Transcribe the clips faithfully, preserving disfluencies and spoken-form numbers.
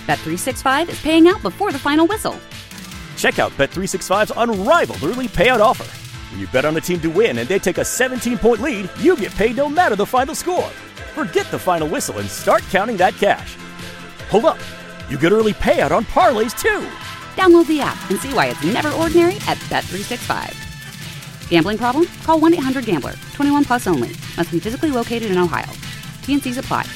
Bet three sixty-five is paying out before the final whistle. Check out Bet three sixty-five's unrivaled early payout offer. When you bet on a team to win and they take a seventeen-point lead, you get paid no matter the final score. Forget the final whistle and start counting that cash. Hold up. You get early payout on parlays, too. Download the app and see why it's never ordinary at Bet three sixty-five. Gambling problem? Call one eight hundred gambler. twenty-one plus only. Must be physically located in Ohio. T N Cs apply.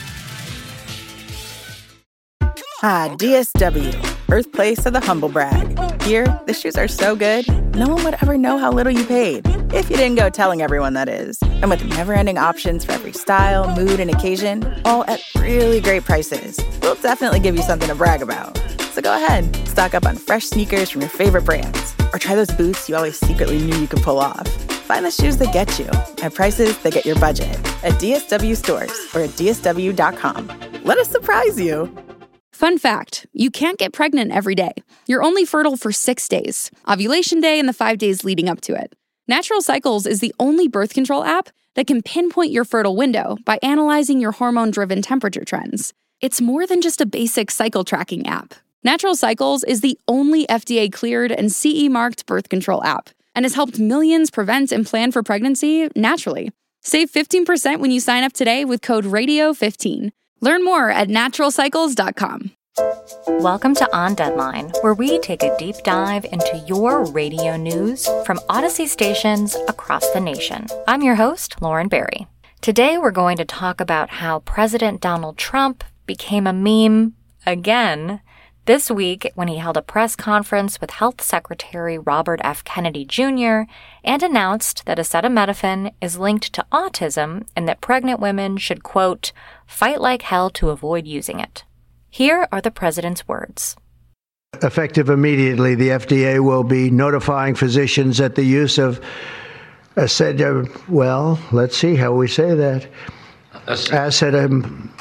Ah, D S W, birthplace of the humble brag. Here, the shoes are so good, no one would ever know how little you paid. If you didn't go telling everyone, that is. And with never-ending options for every style, mood, and occasion, all at really great prices, we'll definitely give you something to brag about. So go ahead, stock up on fresh sneakers from your favorite brands, or try those boots you always secretly knew you could pull off. Find the shoes that get you at prices that get your budget at D S W stores or at D S W dot com. Let us surprise you. Fun fact, you can't get pregnant every day. You're only fertile for six days, ovulation day and the five days leading up to it. Natural Cycles is the only birth control app that can pinpoint your fertile window by analyzing your hormone-driven temperature trends. It's more than just a basic cycle tracking app. Natural Cycles is the only F D A-cleared and C E-marked birth control app and has helped millions prevent and plan for pregnancy naturally. Save fifteen percent when you sign up today with code radio fifteen. Learn more at natural cycles dot com. Welcome to On Deadline, where we take a deep dive into your radio news from Odyssey stations across the nation. I'm your host, Lauren Barry. Today we're going to talk about how President Donald Trump became a meme again this week when he held a press conference with Health Secretary Robert F. Kennedy Junior and announced that acetaminophen is linked to autism and that pregnant women should, quote, fight like hell to avoid using it. Here are the president's words. Effective immediately, the F D A will be notifying physicians that the use of acetaminophen, well, let's see how we say that. Acetaminophen.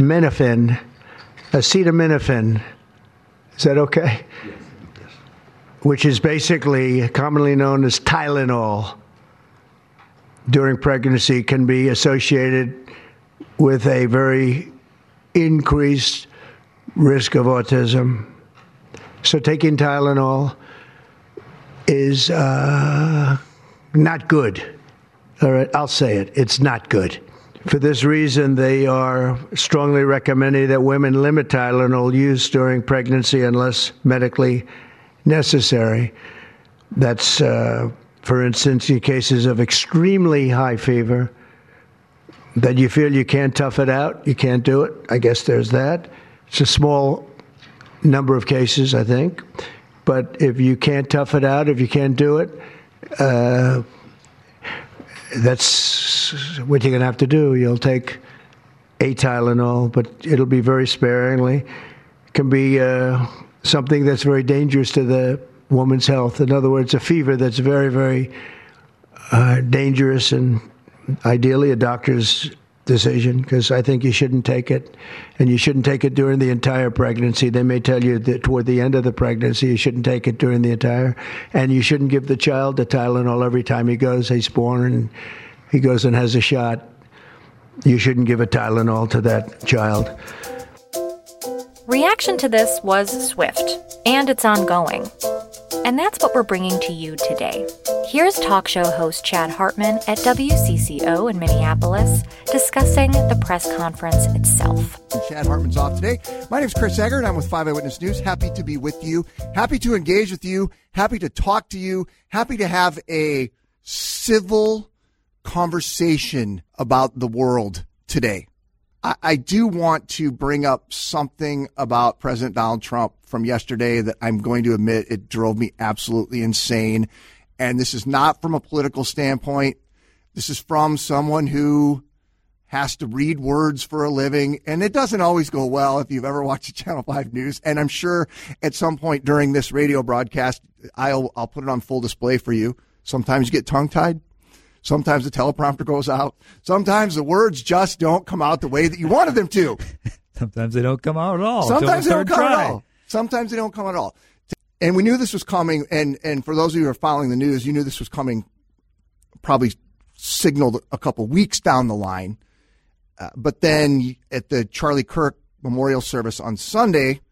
Acetaminophen. Is that okay? Yes. Which is basically commonly known as Tylenol during pregnancy, can be associated with a very increased risk of autism. So taking Tylenol is uh, not good. All right, I'll say it. It's not good. For this reason, they are strongly recommending that women limit Tylenol use during pregnancy unless medically necessary. That's, uh, for instance, in cases of extremely high fever, that you feel you can't tough it out, you can't do it. I guess there's that. It's a small number of cases, I think. But if you can't tough it out, if you can't do it, uh, that's what you're going to have to do. You'll take a Tylenol, but it'll be very sparingly. It can be uh, something that's very dangerous to the woman's health. In other words, a fever that's very, very uh, dangerous, and ideally a doctor's decision, because I think you shouldn't take it, and you shouldn't take it during the entire pregnancy. They may tell you that toward the end of the pregnancy you shouldn't take it during the entire, and you shouldn't give the child the Tylenol every time he goes, he's born and he goes and has a shot. You shouldn't give a Tylenol to that child. Reaction to this was swift, and it's ongoing. And that's what we're bringing to you today. Here's talk show host Chad Hartman at W C C O in Minneapolis discussing the press conference itself. Chad Hartman's off today. My name's Chris Egger, and I'm with five Eyewitness News. Happy to be with you. Happy to engage with you. Happy to talk to you. Happy to have a civil conversation about the world today. I, I do want to bring up something about President Donald Trump from yesterday that I'm going to admit it drove me absolutely insane. And this is not from a political standpoint. This is from someone who has to read words for a living. And it doesn't always go well if you've ever watched Channel five News. And I'm sure at some point during this radio broadcast, I'll, I'll put it on full display for you. Sometimes you get tongue-tied. Sometimes the teleprompter goes out. Sometimes the words just don't come out the way that you wanted them to. Sometimes they don't come out at all. Sometimes they don't come try. at all. Sometimes they don't come at all. And we knew this was coming. And, and for those of you who are following the news, you knew this was coming, probably signaled a couple weeks down the line. Uh, but then at the Charlie Kirk memorial service on Sunday,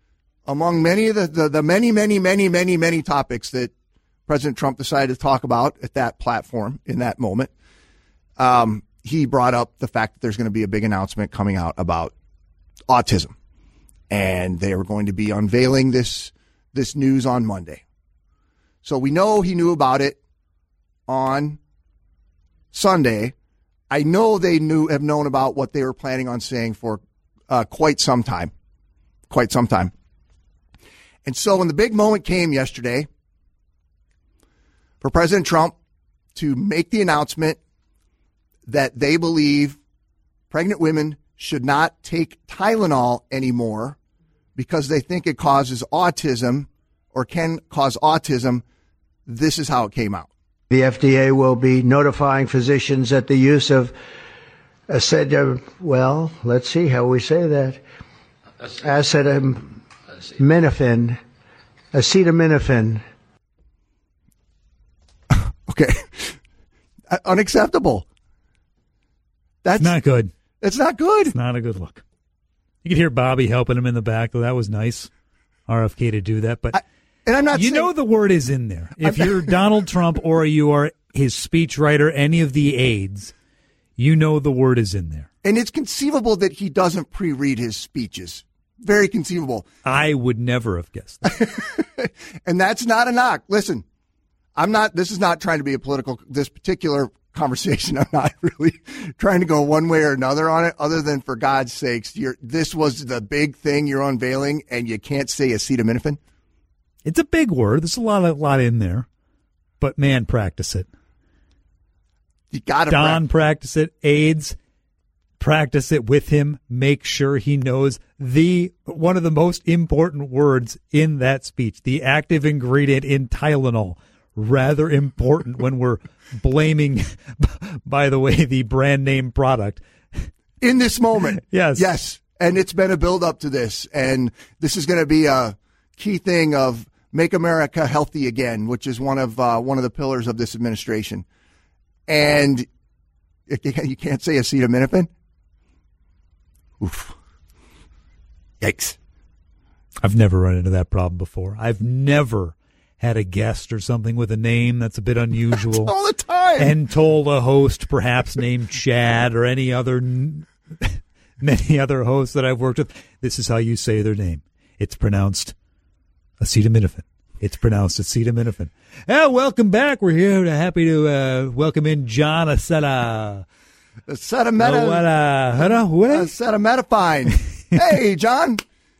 among many of the, the, the many, many, many, many, many topics that President Trump decided to talk about at that platform in that moment, um, he brought up the fact that there's going to be a big announcement coming out about autism. And they are going to be unveiling this this news on Monday. So we know he knew about it on Sunday. I know they knew have known about what they were planning on saying for uh, quite some time, quite some time. And so when the big moment came yesterday for President Trump to make the announcement that they believe pregnant women should not take Tylenol anymore because they think it causes autism or can cause autism, this is how it came out. The F D A will be notifying physicians that the use of acetaminophen, well, let's see how we say that, acetaminophen, acetaminophen. Okay. Unacceptable. That's not good. It's not good. It's not a good look. You could hear Bobby helping him in the back, though. That was nice. R F K to do that. But I, and I'm not you saying, know the word is in there. If you're Donald Trump or you are his speechwriter, any of the aides, you know the word is in there. And it's conceivable that he doesn't pre-read his speeches. Very conceivable. I would never have guessed that. And that's not a knock. Listen, I'm not, this is not trying to be a political, this particular conversation. I'm not really trying to go one way or another on it, other than for God's sakes, you're, this was the big thing you're unveiling, and you can't say acetaminophen. It's a big word. There's a lot, a lot in there, but man, practice it. You got to Don practice it. Aides practice it with him. Make sure he knows the one of the most important words in that speech, the active ingredient in Tylenol. Rather important when we're blaming, by the way, the brand name product. In this moment. Yes. Yes. And it's been a build up to this. And this is going to be a key thing of Make America Healthy Again, which is one of uh, one of the pillars of this administration. And you can't say acetaminophen? Oof. Yikes. I've never run into that problem before. I've never had a guest or something with a name that's a bit unusual. All the time. And told a host, perhaps named Chad or any other, many other hosts that I've worked with, this is how you say their name. It's pronounced acetaminophen. It's pronounced acetaminophen. Oh, welcome back. We're here to happy to uh, welcome in John Aceta. Acetameta. Oh, what a, what a, acetaminophen. Hey, John.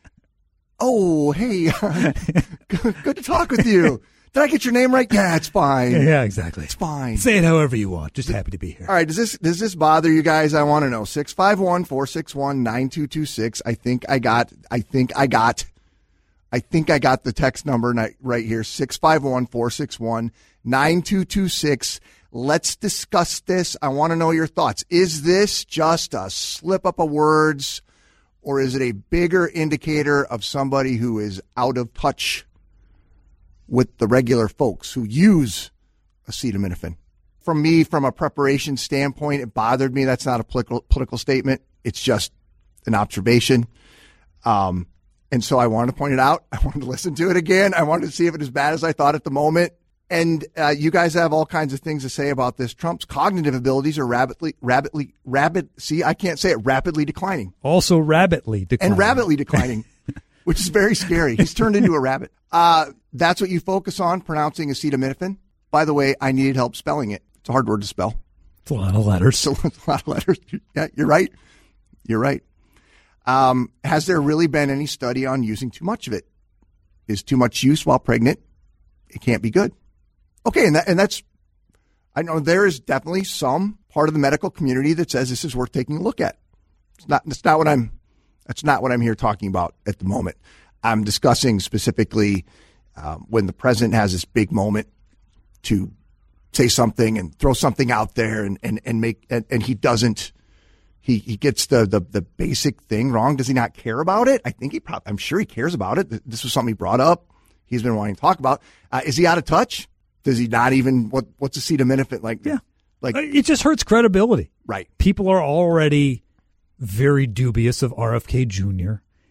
Oh, hey, good, good to talk with you. Did I get your name right? Yeah, it's fine. Yeah, exactly. It's fine. Say it however you want. Just happy to be here. All right, does this does this bother you guys? I want to know. six five one, four six one, nine two two six. I think I got, I think I got, I think I got the text number right here, six five one, four six one, nine two two six. Let's discuss this. I want to know your thoughts. Is this just a slip up of words? Or is it a bigger indicator of somebody who is out of touch with the regular folks who use acetaminophen? From me, from a preparation standpoint, it bothered me. That's not a political, political statement. It's just an observation. Um, and so I wanted to point it out. I wanted to listen to it again. I wanted to see if it was as bad as I thought at the moment. And uh, you guys have all kinds of things to say about this. Trump's cognitive abilities are rapidly, rapidly, rapid. See, I can't say it. Rapidly declining. Also, rapidly declining. And rapidly declining, which is very scary. He's turned into a rabbit. Uh, that's what you focus on, pronouncing acetaminophen. By the way, I needed help spelling it. It's a hard word to spell. It's a lot of letters. It's a lot of letters. Yeah, you're right. You're right. Um, has there really been any study on using too much of it? Is too much use while pregnant? It can't be good. Okay, and that, and that's, I know there is definitely some part of the medical community that says this is worth taking a look at. It's not, that's not what I'm, that's not what I'm here talking about at the moment. I'm discussing specifically um, when the president has this big moment to say something and throw something out there and, and, and make, and, and he doesn't, he, he gets the, the, the basic thing wrong. Does he not care about it? I think he probably, I'm sure he cares about it. This was something he brought up. He's been wanting to talk about. Uh, is he out of touch? Does he not even, what? what's acetaminophen like? Yeah. Like, it just hurts credibility. Right. People are already very dubious of R F K Junior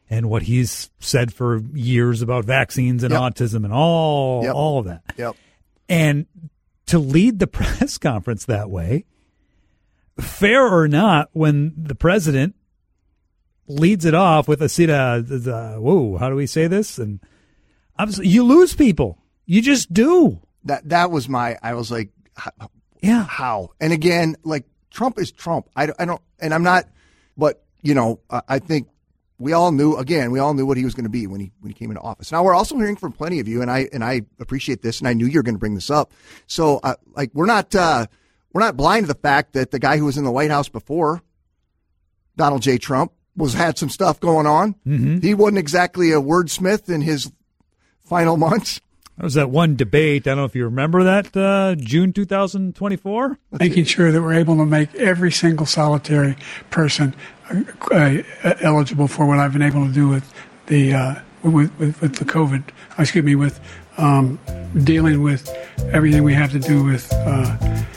and what he's said for years about vaccines and yep. autism and all, yep. all of that. Yep. And to lead the press conference that way, fair or not, when the president leads it off with a Sita, uh, whoa, how do we say this? And obviously, you lose people. You just do. That that was my, I was like, how, yeah. How? And again, like, Trump is Trump. I, I don't, and I'm not, but, you know, I, I think we all knew, again, we all knew what he was going to be when he when he came into office. Now, we're also hearing from plenty of you, and I and I appreciate this, and I knew you were going to bring this up. So, uh, like, we're not uh, we're not blind to the fact that the guy who was in the White House before Donald J. Trump was had some stuff going on. Mm-hmm. He wasn't exactly a wordsmith in his final months. There was that one debate. I don't know if you remember that, uh, June two thousand twenty-four. Making sure that we're able to make every single solitary person uh, uh, eligible for what I've been able to do with the uh, with, with with the COVID. Excuse me, with um, dealing with everything we have to do with. Uh,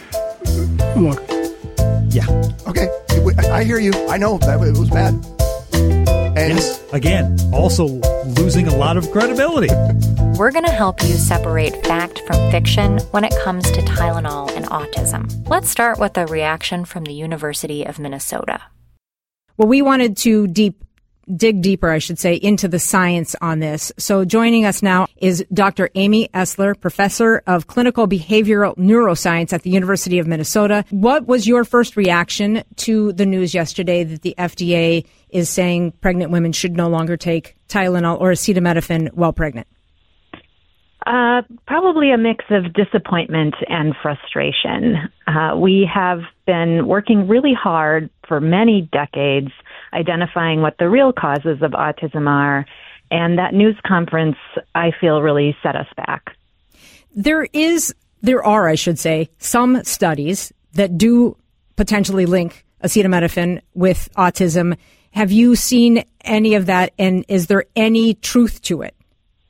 look. Yeah. Okay. I hear you. I know that it was bad. And yes. Again, also losing a lot of credibility. We're going to help you separate fact from fiction when it comes to Tylenol and autism. Let's start with a reaction from the University of Minnesota. Well, we wanted to deep dig deeper, I should say, into the science on this. So joining us now is Doctor Amy Esler, professor of clinical behavioral neuroscience at the University of Minnesota. What was your first reaction to the news yesterday that the F D A is saying pregnant women should no longer take Tylenol or acetaminophen while pregnant? Uh, probably a mix of disappointment and frustration. Uh, we have been working really hard for many decades identifying what the real causes of autism are, and that news conference, I feel, really set us back. There is, there are, I should say, some studies that do potentially link acetaminophen with autism. Have you seen any of that, and is there any truth to it?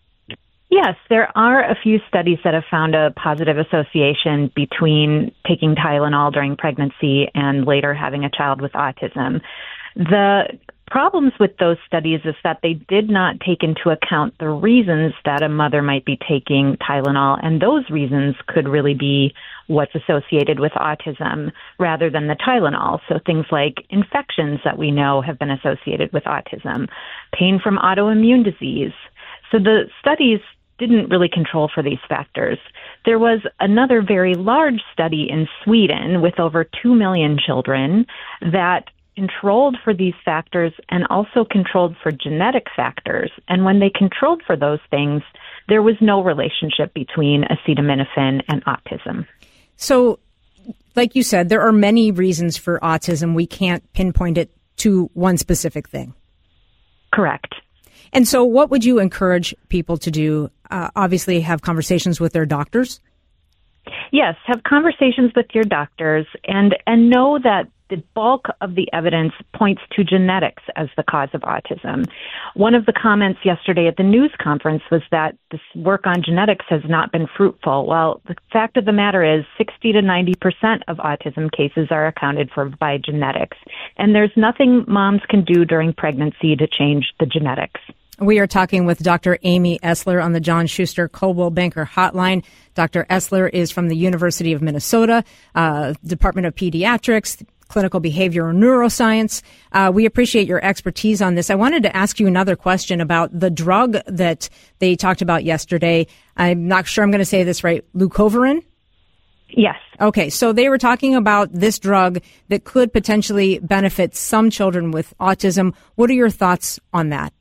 Yes, there are a few studies that have found a positive association between taking Tylenol during pregnancy and later having a child with autism. The problems with those studies is that they did not take into account the reasons that a mother might be taking Tylenol, and those reasons could really be what's associated with autism rather than the Tylenol. So things like infections that we know have been associated with autism, pain from autoimmune disease. So the studies didn't really control for these factors. There was another very large study in Sweden with over two million children that controlled for these factors and also controlled for genetic factors. And when they controlled for those things, there was no relationship between acetaminophen and autism. So, like you said, there are many reasons for autism. We can't pinpoint it to one specific thing. Correct. And so what would you encourage people to do? Uh, obviously, have conversations with their doctors? Yes, have conversations with your doctors and, and know that the bulk of the evidence points to genetics as the cause of autism. One of the comments yesterday at the news conference was that this work on genetics has not been fruitful. Well, the fact of the matter is sixty to ninety percent of autism cases are accounted for by genetics. And there's nothing moms can do during pregnancy to change the genetics. We are talking with Doctor Amy Esler on the John Schuster Coldwell Banker Hotline. Doctor Esler is from the University of Minnesota, uh, Department of Pediatrics, Clinical Behavioral Neuroscience. Uh, we appreciate your expertise on this. I wanted to ask you another question about the drug that they talked about yesterday. I'm not sure I'm going to say this right. Leucovorin? Yes. Okay, so they were talking about this drug that could potentially benefit some children with autism. What are your thoughts on that?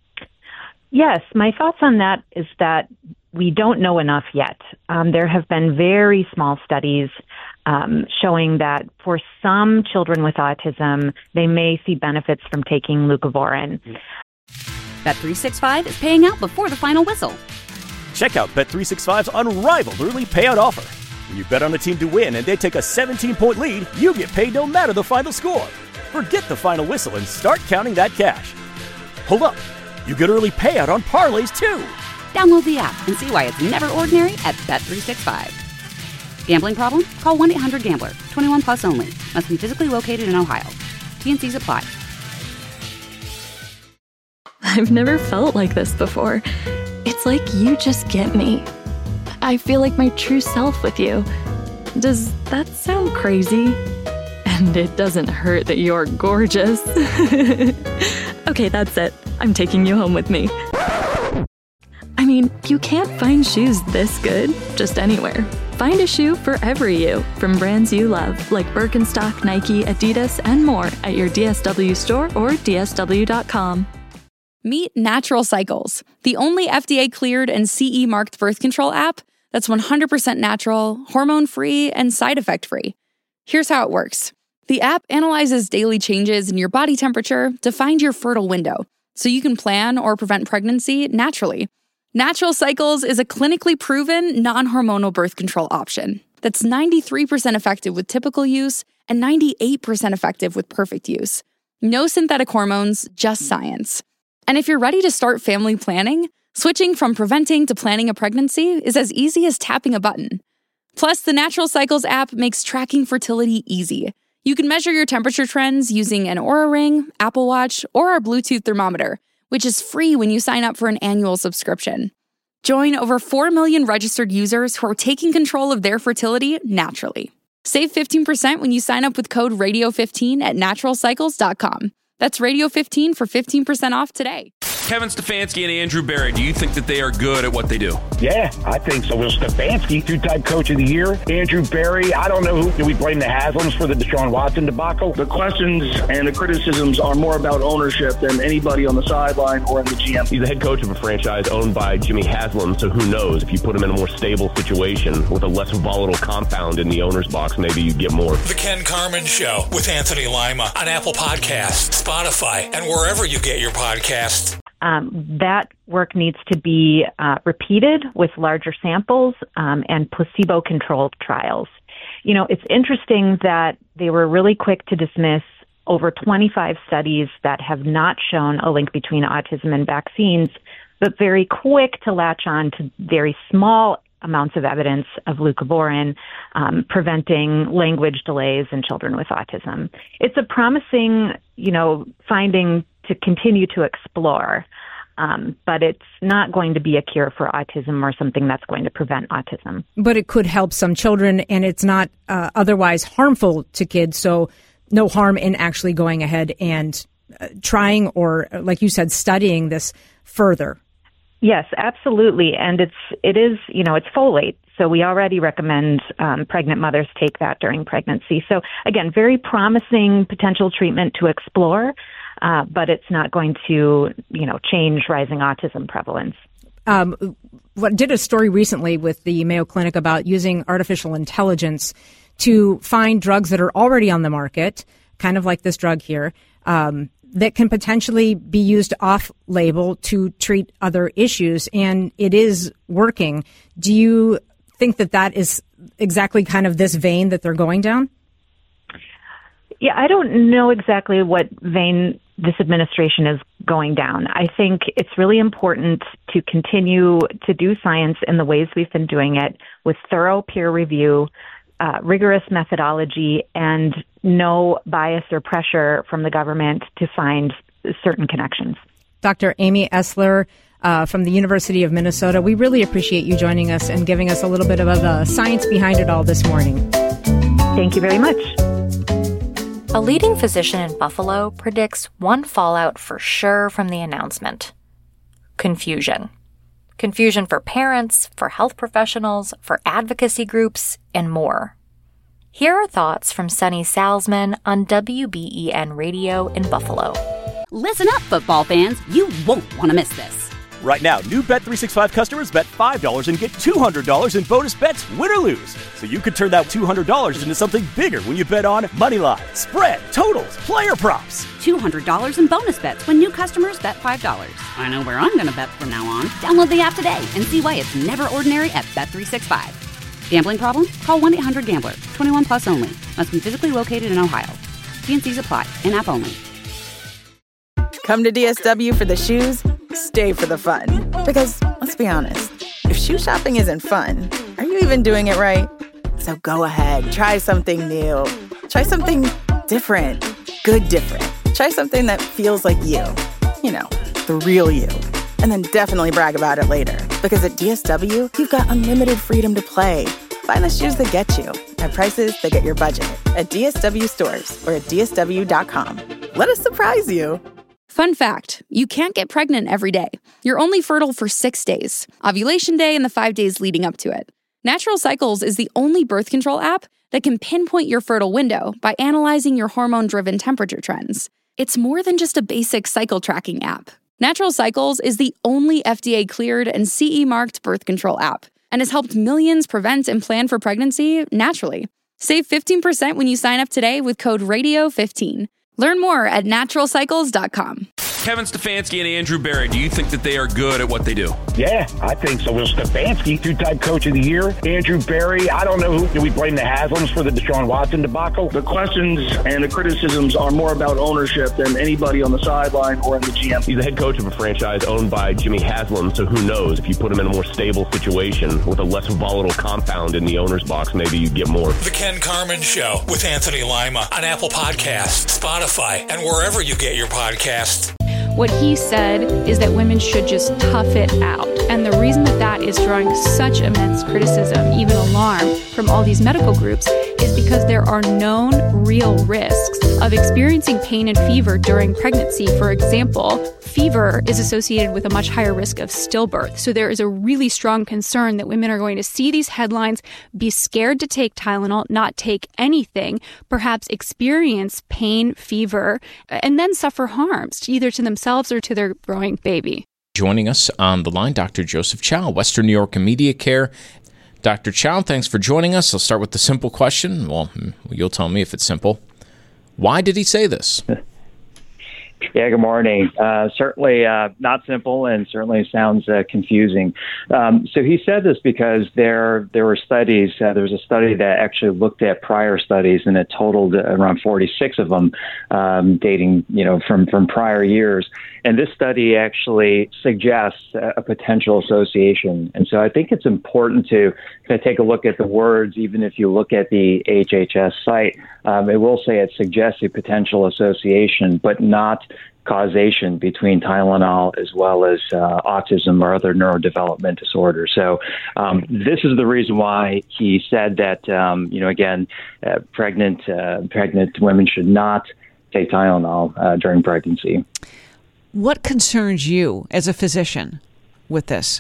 Yes, my thoughts on that is that we don't know enough yet. Um, there have been very small studies um, showing that for some children with autism, they may see benefits from taking leucovorin. Bet three sixty-five is paying out before the final whistle. Check out Bet three sixty-five's unrivaled early payout offer. When you bet on a team to win and they take a seventeen-point lead, you get paid no matter the final score. Forget the final whistle and start counting that cash. Hold up. You get early payout on parlays, too. Download the app and see why it's never ordinary at Bet three sixty-five. Gambling problem? Call one eight hundred gambler. twenty-one plus only. Must be physically located in Ohio. T and C's apply. I've never felt like this before. It's like you just get me. I feel like my true self with you. Does that sound crazy? And it doesn't hurt that you're gorgeous. Okay, that's it. I'm taking you home with me. I mean, you can't find shoes this good just anywhere. Find a shoe for every you from brands you love, like Birkenstock, Nike, Adidas, and more at your D S W store or D S W dot com. Meet Natural Cycles, the only F D A-cleared and C E-marked birth control app that's one hundred percent natural, hormone-free, and side effect-free. Here's how it works. The app analyzes daily changes in your body temperature to find your fertile window, so you can plan or prevent pregnancy naturally. Natural Cycles is a clinically proven, non-hormonal birth control option that's ninety-three percent effective with typical use and ninety-eight percent effective with perfect use. No synthetic hormones, just science. And if you're ready to start family planning, switching from preventing to planning a pregnancy is as easy as tapping a button. Plus, the Natural Cycles app makes tracking fertility easy. You can measure your temperature trends using an Oura Ring, Apple Watch, or our Bluetooth thermometer, which is free when you sign up for an annual subscription. Join over four million registered users who are taking control of their fertility naturally. Save fifteen percent when you sign up with code radio fifteen at natural cycles dot com. That's radio fifteen for fifteen percent off today. Kevin Stefanski and Andrew Berry, do you think that they are good at what they do? Yeah, I think so. Well, Stefanski, two-time coach of the year. Andrew Berry, I don't know who. Do we blame the Haslams for the Deshaun Watson debacle? The questions and the criticisms are more about ownership than anybody on the sideline or in the G M. He's the head coach of a franchise owned by Jimmy Haslam, so who knows? If you put him in a more stable situation with a less volatile compound in the owner's box, maybe you get more. The Ken Carman Show with Anthony Lima on Apple Podcasts, Spotify, and wherever you get your podcasts. Um, that work needs to be uh, repeated with larger samples um, and placebo-controlled trials. You know, it's interesting that they were really quick to dismiss over twenty-five studies that have not shown a link between autism and vaccines, but very quick to latch on to very small amounts of evidence of leucovorin um, preventing language delays in children with autism. It's a promising, you know, finding to continue to explore, um, but it's not going to be a cure for autism or something that's going to prevent autism. But it could help some children, and it's not uh, otherwise harmful to kids, so no harm in actually going ahead and uh, trying or, like you said, studying this further. Yes, absolutely. And it's, it is, you know, it's folate. So we already recommend um, pregnant mothers take that during pregnancy. So again, very promising potential treatment to explore, uh, but it's not going to, you know, change rising autism prevalence. Um, what did a story recently with the Mayo Clinic about using artificial intelligence to find drugs that are already on the market, kind of like this drug here, um, that can potentially be used off-label to treat other issues, and it is working. Do you think that that is exactly kind of this vein that they're going down? Yeah, I don't know exactly what vein this administration is going down. I think it's really important to continue to do science in the ways we've been doing it, with thorough peer review, Uh, rigorous methodology, and no bias or pressure from the government to find certain connections. Doctor Amy Esler uh, from the University of Minnesota, we really appreciate you joining us and giving us a little bit of the science behind it all this morning. Thank you very much. A leading physician in Buffalo predicts one fallout for sure from the announcement: confusion. Confusion for parents, for health professionals, for advocacy groups, and more. Here are thoughts from Sunny Salzman on W B E N Radio in Buffalo. Listen up, football fans. You won't want to miss this. Right now, new Bet three sixty-five customers bet five dollars and get two hundred dollars in bonus bets, win or lose. So you could turn that two hundred dollars into something bigger when you bet on money line, spread, totals, player props. two hundred dollars in bonus bets when new customers bet five dollars. I know where I'm going to bet from now on. Download the app today and see why it's never ordinary at Bet three sixty-five. Gambling problem? Call one eight hundred gambler. twenty-one plus only. Must be physically located in Ohio. T and C's apply. In-app only. Come to D S W for the shoes, stay for the fun. Because, let's be honest, if shoe shopping isn't fun, are you even doing it right? So go ahead, try something new. Try something different. Good different. Try something that feels like you. You know, the real you. And then definitely brag about it later. Because at D S W, you've got unlimited freedom to play. Find the shoes that get you at prices that get your budget at D S W stores or at D S W dot com. Let us surprise you. Fun fact, you can't get pregnant every day. You're only fertile for six days, ovulation day and the five days leading up to it. Natural Cycles is the only birth control app that can pinpoint your fertile window by analyzing your hormone-driven temperature trends. It's more than just a basic cycle tracking app. Natural Cycles is the only F D A-cleared and C E-marked birth control app and has helped millions prevent and plan for pregnancy naturally. Save fifteen percent when you sign up today with code radio fifteen. Learn more at natural cycles dot com. Kevin Stefanski and Andrew Berry, do you think that they are good at what they do? Yeah, I think so. Will Stefanski, two-time coach of the year. Andrew Berry, I don't know who. Do we blame the Haslams for the Deshaun Watson debacle? The questions and the criticisms are more about ownership than anybody on the sideline or in the G M. He's the head coach of a franchise owned by Jimmy Haslam, so who knows? If you put him in a more stable situation with a less volatile compound in the owner's box, maybe you get more. The Ken Carman Show with Anthony Lima on Apple Podcasts, Spotify, and wherever you get your podcasts. What he said is that women should just tough it out. And the reason that that is drawing such immense criticism, even alarm, from all these medical groups is because there are known real risks of experiencing pain and fever during pregnancy. For example, fever is associated with a much higher risk of stillbirth. So there is a really strong concern that women are going to see these headlines, be scared to take Tylenol, not take anything, perhaps experience pain, fever, and then suffer harms, either to themselves or to their growing baby. Joining us on the line, Doctor Joseph Chow, Western New York Immediate Care. Doctor Chow, thanks for joining us. I'll start with the simple question. Well, you'll tell me if it's simple. Why did he say this? Yeah, good morning. Uh, certainly uh, not simple, and certainly sounds uh, confusing. Um, so he said this because there there were studies. Uh, there was a study that actually looked at prior studies, and it totaled around forty-six of them, um, dating you know from from prior years. And this study actually suggests a potential association. And so I think it's important to kind of take a look at the words, even if you look at the H H S site. Um, it will say it suggests a potential association, but not causation between Tylenol as well as uh, autism or other neurodevelopment disorders. So um, this is the reason why he said that, um, you know, again, uh, pregnant uh, pregnant women should not take Tylenol uh, during pregnancy. What concerns you as a physician with this?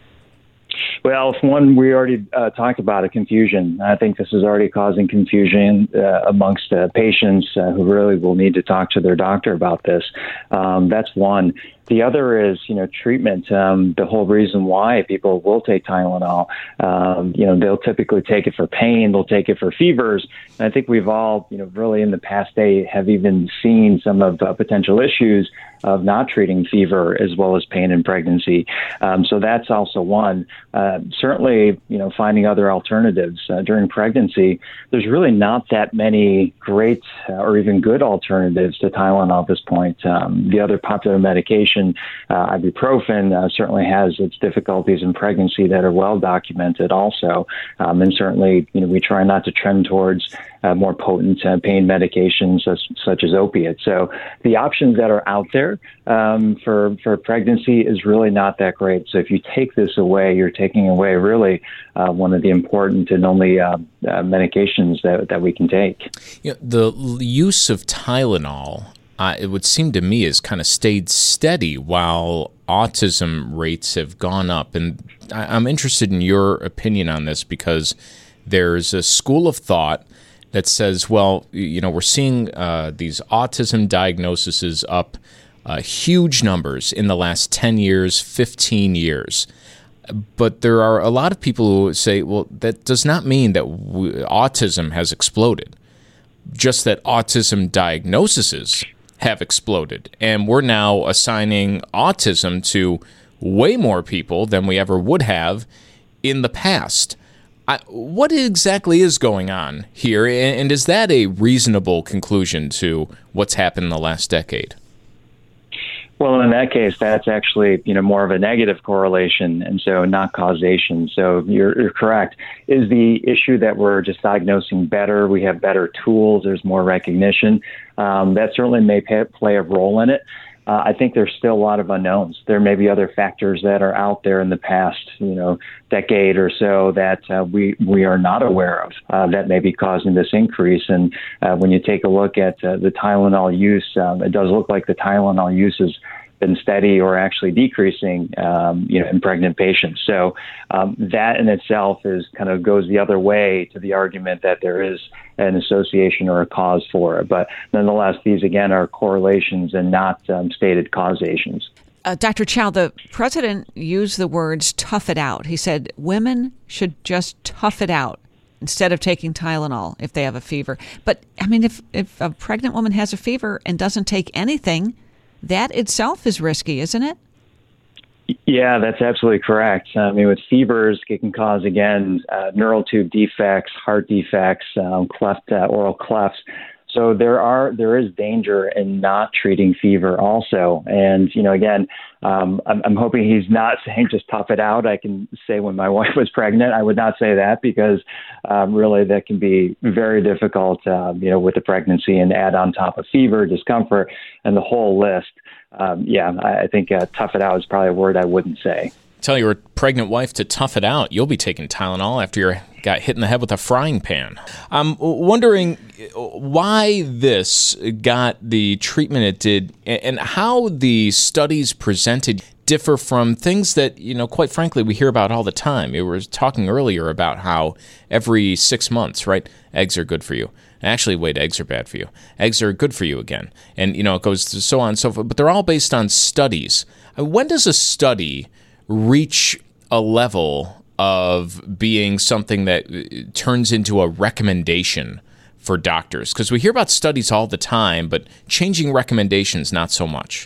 Well, one, we already uh, talked about a confusion. I think this is already causing confusion uh, amongst uh, patients uh, who really will need to talk to their doctor about this. Um, that's one. The other is, you know, treatment. Um, the whole reason why people will take Tylenol, um, you know, they'll typically take it for pain, they'll take it for fevers. And I think we've all, you know, really in the past day have even seen some of the potential issues of not treating fever as well as pain in pregnancy. Um, so that's also one. Uh, certainly, you know, finding other alternatives uh, during pregnancy. There's really not that many great uh, or even good alternatives to Tylenol at this point. Um, the other popular medication, uh, ibuprofen, uh, certainly has its difficulties in pregnancy that are well documented also. Um, and certainly, you know, we try not to trend towards uh, more potent uh, pain medications such, such as opiates. So the options that are out there um, for, for pregnancy is really not that great. So if you take this away, you're taking away really uh, one of the important and only uh, uh, medications that, that we can take. You know, the use of Tylenol, Uh, it would seem to me, has kind of stayed steady while autism rates have gone up. And I, I'm interested in your opinion on this because there's a school of thought that says, well, you know, we're seeing uh, these autism diagnoses up uh, huge numbers in the last ten years, fifteen years. But there are a lot of people who say, well, that does not mean that w- autism has exploded, just that autism diagnoses have exploded. And we're now assigning autism to way more people than we ever would have in the past. I, what exactly is going on here? And, and is that a reasonable conclusion to what's happened in the last decade? Well, in that case, that's actually, you know, more of a negative correlation, and so not causation. So you're, you're correct. Is the issue that we're just diagnosing better? We have better tools. There's more recognition. Um, that certainly may pay, play a role in it. uh, I think there's still a lot of unknowns. There may be other factors that are out there in the past, you know, decade or so that uh, we we are not aware of uh, that may be causing this increase. And uh, when you take a look at uh, the Tylenol use, um, it does look like the Tylenol use is been steady or actually decreasing, um, you know, in pregnant patients. So um, that in itself is kind of goes the other way to the argument that there is an association or a cause for it. But nonetheless, these again are correlations and not um, stated causations. Uh, Doctor Chow, the president used the words "tough it out." He said women should just tough it out instead of taking Tylenol if they have a fever. But I mean, if if a pregnant woman has a fever and doesn't take anything, that itself is risky, isn't it? Yeah, that's absolutely correct. I mean, with fevers, it can cause, again, uh, neural tube defects, heart defects, um, cleft, uh, oral clefts. So there are there is danger in not treating fever also. And, you know, again, um, I'm, I'm hoping he's not saying just tough it out. I can say when my wife was pregnant, I would not say that because um, really that can be very difficult, um, you know, with the pregnancy and add on top of fever, discomfort, and the whole list. Um, yeah, I, I think uh, tough it out is probably a word I wouldn't say. Tell your pregnant wife to tough it out. You'll be taking Tylenol after you got hit in the head with a frying pan. I'm wondering why this got the treatment it did and how the studies presented differ from things that, you know, quite frankly, we hear about all the time. We were talking earlier about how every six months, right, eggs are good for you. Actually, wait, eggs are bad for you. Eggs are good for you again. And, you know, it goes so on and so forth. But they're all based on studies. When does a study reach a level of being something that turns into a recommendation for doctors? Because we hear about studies all the time, but changing recommendations, not so much.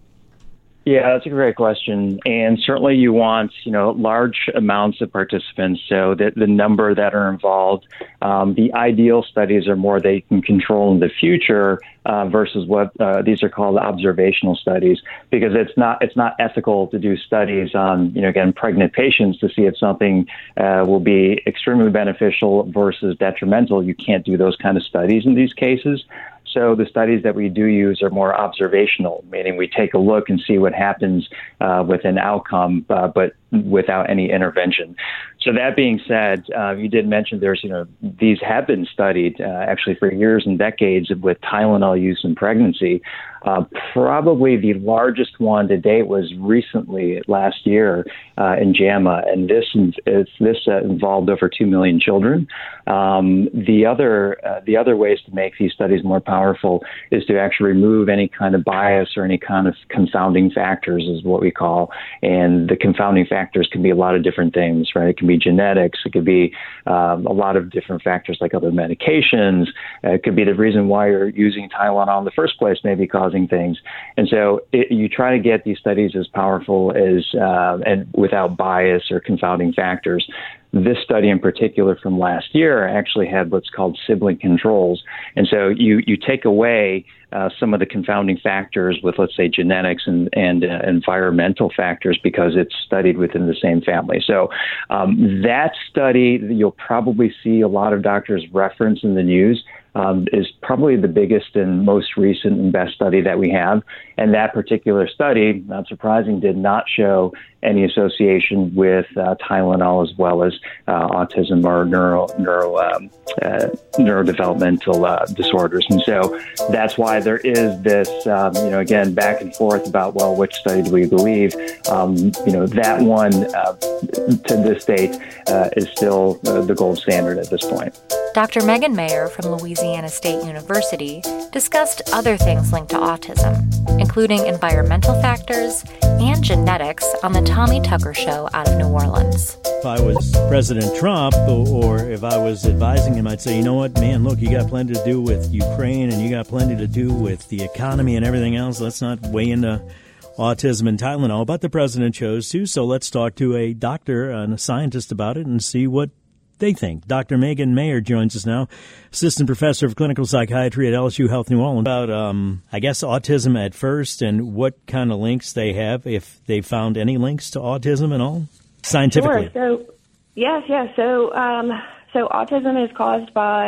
Yeah, that's a great question. And certainly you want, you know, large amounts of participants, so that the number that are involved, um, the ideal studies are more they can control in the future uh, versus what uh, these are called observational studies, because it's not it's not ethical to do studies on, you know, again, pregnant patients to see if something uh, will be extremely beneficial versus detrimental. You can't do those kind of studies in these cases. So the studies that we do use are more observational, meaning we take a look and see what happens uh, with an outcome, uh, but without any intervention. So that being said, uh, you did mention there's, you know, these have been studied uh, actually for years and decades with Tylenol use in pregnancy. Uh, probably the largest one to date was recently last year uh, in JAMA, and this is, this uh, involved over two million children. Um, the other uh, the other ways to make these studies more powerful is to actually remove any kind of bias or any kind of confounding factors, is what we call. And the confounding factors can be a lot of different things, right? It can be genetics. It could be um, a lot of different factors like other medications. Uh, it could be the reason why you're using Tylenol in the first place, maybe causing things. And so it, you try to get these studies as powerful as uh, and without bias or confounding factors. This study in particular from last year actually had what's called sibling controls. And so you, you take away uh, some of the confounding factors with, let's say, genetics and, and uh, environmental factors because it's studied within the same family. So um, that study, you'll probably see a lot of doctors reference in the news. Um, is probably the biggest and most recent and best study that we have. And that particular study, not surprising, did not show any association with uh, Tylenol as well as uh, autism or neuro, neuro, um, uh, neurodevelopmental uh, disorders. And so that's why there is this, um, you know, again, back and forth about, well, which study do we believe? Um, you know, that one uh, to this date uh, is still uh, the gold standard at this point. Doctor Megan Mayer from Louisiana State University discussed other things linked to autism, including environmental factors and genetics on the Tommy Tucker Show out of New Orleans. If I was President Trump or if I was advising him, I'd say, you know what, man, look, you got plenty to do with Ukraine and you got plenty to do with the economy and everything else. Let's not weigh into autism and Tylenol. But the president chose to, so let's talk to a doctor and a scientist about it and see what they think. Doctor Megan Mayer joins us now, assistant professor of clinical psychiatry at L S U Health New Orleans, about, um, I guess, autism at first and what kind of links they have, if they found any links to autism at all, scientifically. Sure. So, yes, yes. So, um, so autism is caused by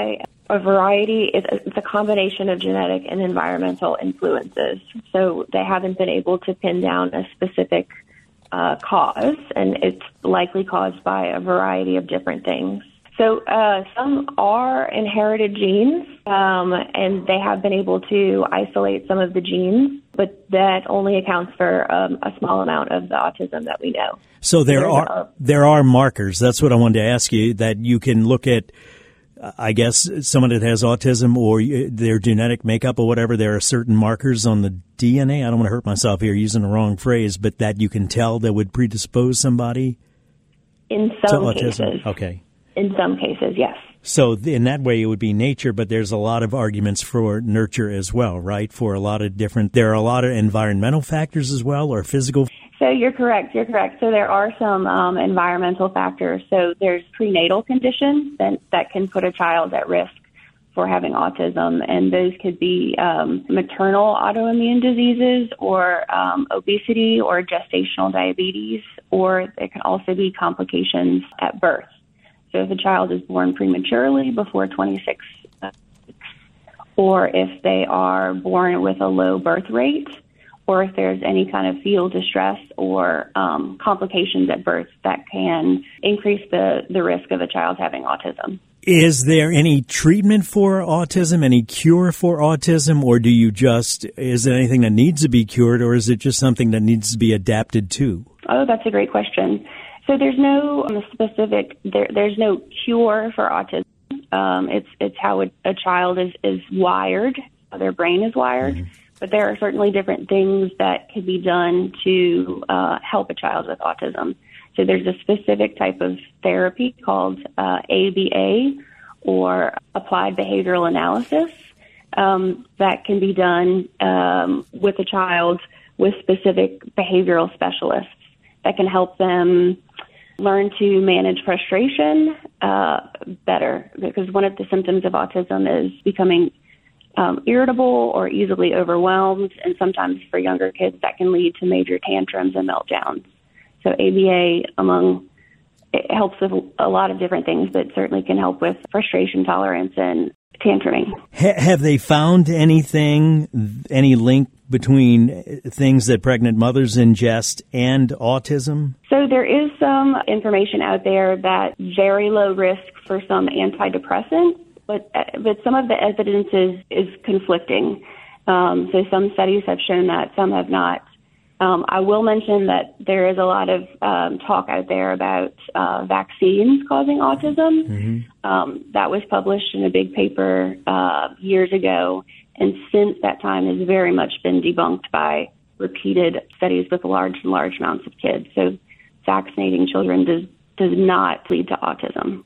a variety. It's a combination of genetic and environmental influences. So they haven't been able to pin down a specific uh, cause, and it's likely caused by a variety of different things. So uh, some are inherited genes, um, and they have been able to isolate some of the genes, but that only accounts for um, a small amount of the autism that we know. So there There's are a, there are markers. That's what I wanted to ask you, that you can look at. I guess someone that has autism or their genetic makeup or whatever, there are certain markers on the D N A. I don't want to hurt myself here using the wrong phrase, but that you can tell that would predispose somebody in to some autism. cases. Okay. In some cases, yes. So in that way, it would be nature, but there's a lot of arguments for nurture as well, right? For a lot of different, there are a lot of environmental factors as well, or physical. So you're correct. You're correct. So there are some um, environmental factors. So there's prenatal conditions that, that can put a child at risk for having autism, and those could be um, maternal autoimmune diseases or um, obesity or gestational diabetes, or it can also be complications at birth. So if a child is born prematurely before twenty-six weeks, or if they are born with a low birth rate, or if there's any kind of fetal distress or um, complications at birth that can increase the, the risk of a child having autism. Is there any treatment for autism, any cure for autism, or do you just, is there anything that needs to be cured, or is it just something that needs to be adapted to? Oh, that's a great question. So there's no um, specific, there, there's no cure for autism. Um, it's it's how a, a child is, is wired, how their brain is wired. Mm-hmm. But there are certainly different things that can be done to uh, help a child with autism. So there's a specific type of therapy called uh, A B A, or applied behavioral analysis, um, that can be done um, with a child with specific behavioral specialists that can help them learn to manage frustration uh, better, because one of the symptoms of autism is becoming um, irritable or easily overwhelmed, and sometimes for younger kids that can lead to major tantrums and meltdowns. So A B A, among it helps with a lot of different things, but certainly can help with frustration tolerance and tantruming. Ha- have they found anything, any link between things that pregnant mothers ingest and autism? So there is some information out there that very low risk for some antidepressants, but but some of the evidence is, is conflicting. Um, so some studies have shown that, some have not. Um, I will mention that there is a lot of um, talk out there about uh, vaccines causing autism. Mm-hmm. Um, that was published in a big paper uh, years ago, and since that time has very much been debunked by repeated studies with large and large amounts of kids. So vaccinating children does does not lead to autism.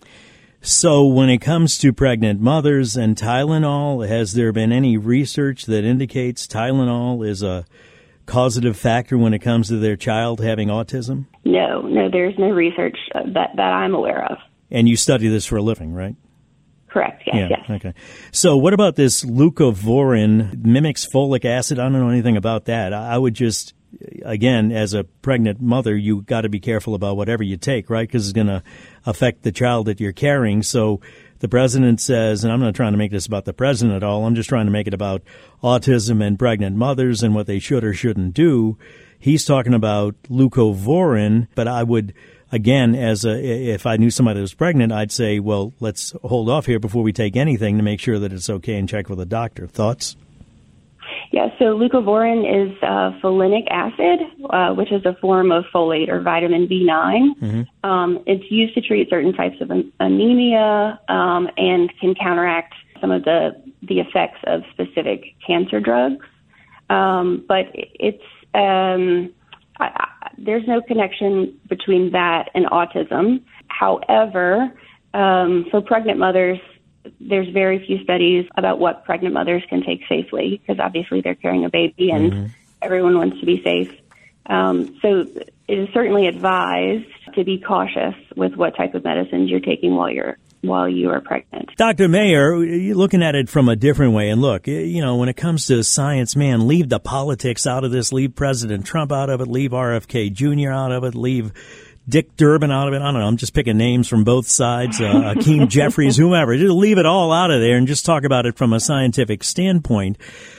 So when it comes to pregnant mothers and Tylenol, has there been any research that indicates Tylenol is a causative factor when it comes to their child having autism? No, no, there's no research that, that I'm aware of. And you study this for a living, right? Correct, yes, yeah, yes. Okay. So what about this leucovorin, mimics folic acid? I don't know anything about that. I would just, again, as a pregnant mother, you got to be careful about whatever you take, right? Because it's going to affect the child that you're carrying. So the president says, and I'm not trying to make this about the president at all, I'm just trying to make it about autism and pregnant mothers and what they should or shouldn't do. He's talking about leucovorin, but I would, again, as a, if I knew somebody that was pregnant, I'd say, well, let's hold off here before we take anything to make sure that it's okay and check with a doctor. Thoughts? Yeah, so leucovorin is uh, folinic acid, uh, which is a form of folate or vitamin B nine. Mm-hmm. Um, it's used to treat certain types of anemia um, and can counteract some of the, the effects of specific cancer drugs. Um, but it's um, I, I, there's no connection between that and autism. However, um, for pregnant mothers, there's very few studies about what pregnant mothers can take safely, because obviously they're carrying a baby and mm-hmm. everyone wants to be safe. Um, so it is certainly advised to be cautious with what type of medicines you're taking while you're while you are pregnant. Doctor Mayer, you're looking at it from a different way. And look, you know, when it comes to science, man, leave the politics out of this. Leave President Trump out of it. Leave R F K Junior out of it. Leave Dick Durbin out of it. I don't know. I'm just picking names from both sides. Uh, Akeem Jeffries, whomever. Just leave it all out of there and just talk about it from a scientific standpoint.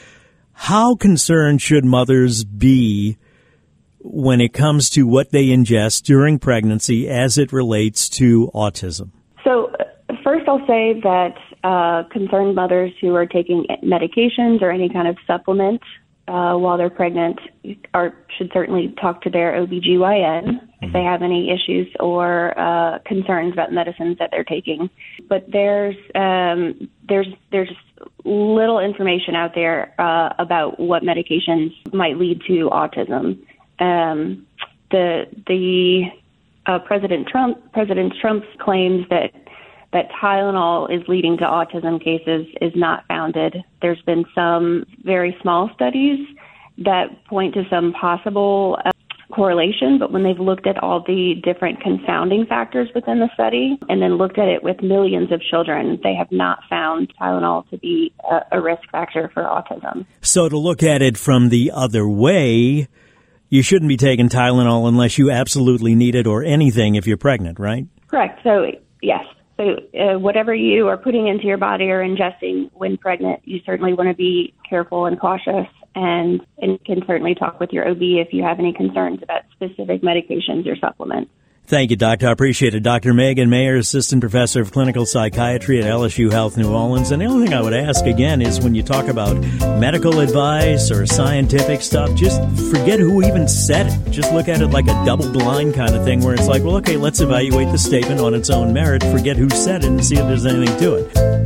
How concerned should mothers be when it comes to what they ingest during pregnancy as it relates to autism? So first I'll say that uh, concerned mothers who are taking medications or any kind of supplement uh, while they're pregnant are should certainly talk to their O B G Y N mm-hmm. if they have any issues or uh, concerns about medicines that they're taking. But there's um, there's there's little information out there uh, about what medications might lead to autism. Um, the the uh, President Trump President Trump's claims that that Tylenol is leading to autism cases is not founded. There's been some very small studies that point to some possible uh, correlation, but when they've looked at all the different confounding factors within the study and then looked at it with millions of children, they have not found Tylenol to be a, a risk factor for autism. So to look at it from the other way, you shouldn't be taking Tylenol unless you absolutely need it or anything if you're pregnant, right? Correct. So, yes. So uh, whatever you are putting into your body or ingesting when pregnant, you certainly want to be careful and cautious, and, and can certainly talk with your O B if you have any concerns about specific medications or supplements. Thank you, Doctor. I appreciate it. Doctor Megan Mayer, Assistant Professor of Clinical Psychiatry at L S U Health New Orleans. And the only thing I would ask again is when you talk about medical advice or scientific stuff, just forget who even said it. Just look at it like a double blind kind of thing where it's like, well, okay, let's evaluate the statement on its own merit, forget who said it, and see if there's anything to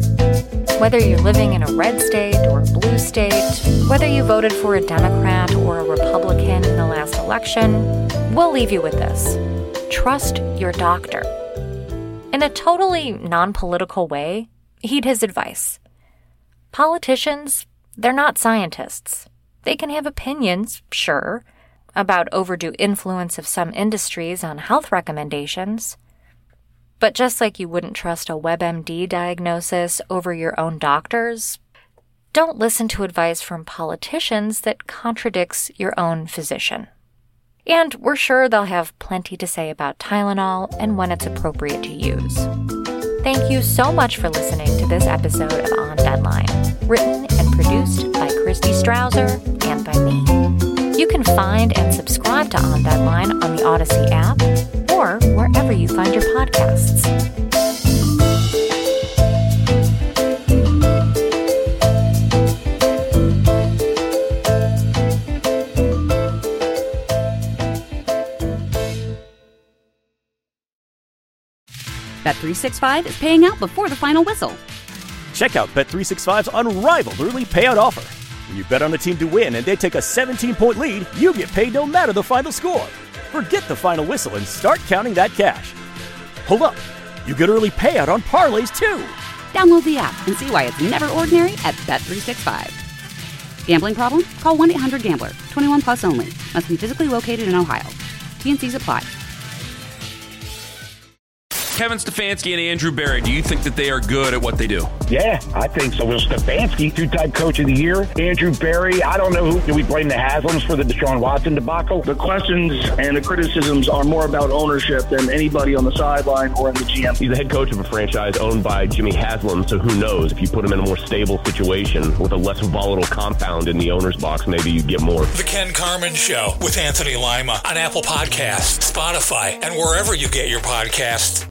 it. Whether you're living in a red state or a blue state, whether you voted for a Democrat or a Republican in the last election, we'll leave you with this. Trust your doctor. In a totally non-political way, heed his advice. Politicians, they're not scientists. They can have opinions, sure, about overdue influence of some industries on health recommendations. But just like you wouldn't trust a WebMD diagnosis over your own doctor's, don't listen to advice from politicians that contradicts your own physician. And we're sure they'll have plenty to say about Tylenol and when it's appropriate to use. Thank you so much for listening to this episode of On Deadline, written and produced by Christy Strouser and by me. You can find and subscribe to On Deadline on the Odyssey app or wherever you find your podcasts. Bet three sixty-five is paying out before the final whistle. Check out Bet three sixty-five's unrivaled early payout offer. When you bet on a team to win and they take a seventeen-point lead, you get paid no matter the final score. Forget the final whistle and start counting that cash. Hold up. You get early payout on parlays, too. Download the app and see why it's never ordinary at Bet three sixty-five. Gambling problem? Call one eight hundred gambler. twenty-one plus only. Must be physically located in Ohio. T and C's apply. Kevin Stefanski and Andrew Berry, do you think that they are good at what they do? Yeah, I think so. Will Stefanski, two-time coach of the year. Andrew Berry, I don't know who. Do we blame the Haslams for the Deshaun Watson debacle? The questions and the criticisms are more about ownership than anybody on the sideline or in the G M. He's the head coach of a franchise owned by Jimmy Haslam, so who knows? If you put him in a more stable situation with a less volatile compound in the owner's box, maybe you get more. The Ken Carman Show with Anthony Lima on Apple Podcasts, Spotify, and wherever you get your podcasts.